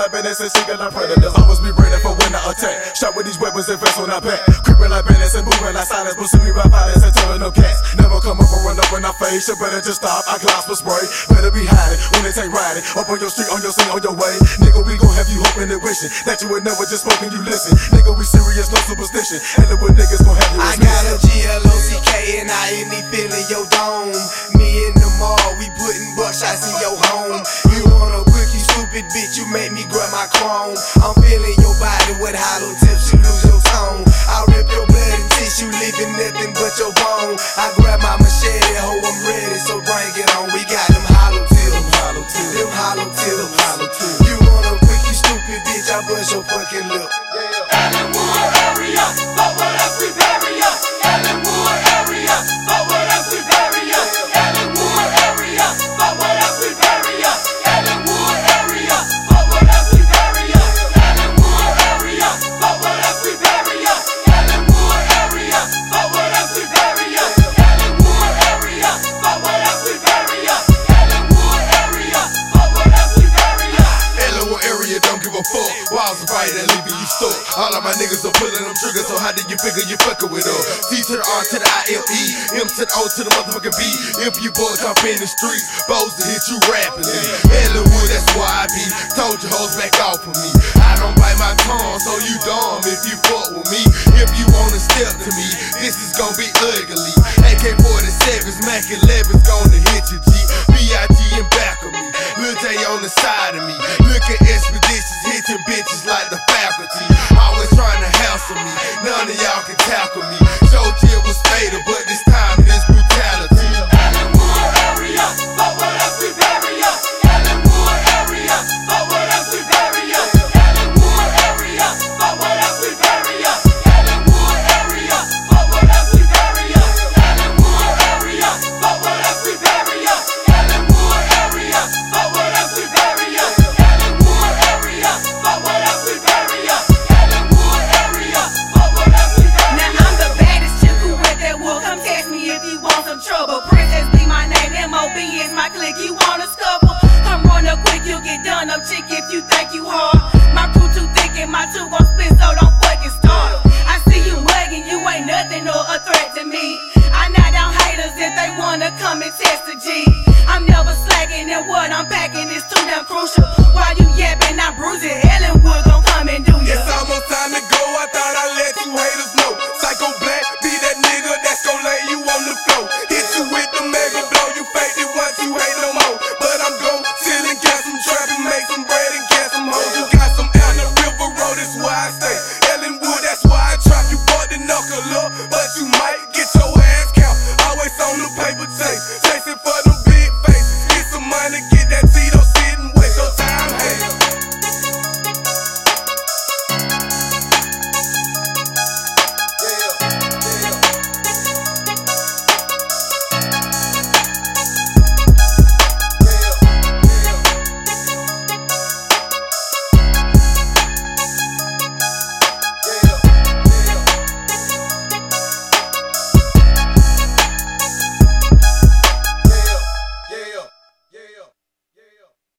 like bandits and singing like predators. Always be ready for when I attack. Shot with these weapons and vests on our back. Creeping like bandits and moving like silence. Pushing me by violence and telling no cats. Never come up or run up in our face. You better just stop. I glass with spray. Better be hiding when they take riding. Up on your street, on your scene, on your way. Nigga, we gon' have you hoping and wishing that you would never just spoke and you listen. Nigga, we serious, no superstition. And the what niggas gon' have you. I got a GLOCK and I ain't me feeling your dome. Me in the mall, we putting buckshots in your home. You wanna quick, you stupid bitch, you make me grab my chrome. I'm feeling your body with hollow tips, you lose your tone. I rip your blood and tissue, leaving nothing but your bone. I grab my machete, ho, I'm ready, so bring it on. We got them hollow tips, them hollow tips. You wanna quick, you stupid bitch, I bust your fucking lip. Ellenwood area, but what else we bury ya? Ellenwood area, but what else we bury ya? Ellenwood area, but what else we bury ya? Ellenwood area, but what else we bury ya? Ellenwood area, but what else we bury ya? Ellenwood area, but what else we bury ya? Ellenwood area, but what else we bury ya? Ellenwood area, but what else we bury ya? Ellenwood area don't give a fuck. Walls are fight and leaving you stuck. All of my niggas are pulling them triggers, so how do you figure you fucking with us? C to the R to the I-M-E, M to the O to the motherfucking B. If you boys up in the street, bows to hit you rapidly. Ellenwood, that's why I be. Told you hoes back off of me. I don't bite my tongue, so you dumb if you fuck with me. If you wanna step to me, this is gonna be ugly. AK-47s, Mac 11's gonna hit you, G. B.I.G. in back of me, Lil J on the side of me. Looking expeditious, hitting bitches like the faculty. Always trying to hassle me, none of y'all can tackle me. Showed you it was fatal, but this time it is brutality. Ellenwood area, but what else we bury ya? Ellenwood area, but what else we bury ya? Ellenwood area, but what else we bury ya? Ellenwood area, but what else we bury ya? Ellenwood area, but what else we bury ya? Ellenwood area, but what else we bury ya? Ellenwood area, but what else we bury ya? Ellenwood area, but what else we bury ya? Now I'm the baddest chick who with that wool. Come test me if you want some trouble. Princess be my name, M.O.B. is my clique. You wanna scuffle? Come run up quick, you'll get done up, chick, if you think you hard. My crew too thick and my two gon' split, so don't fucking start.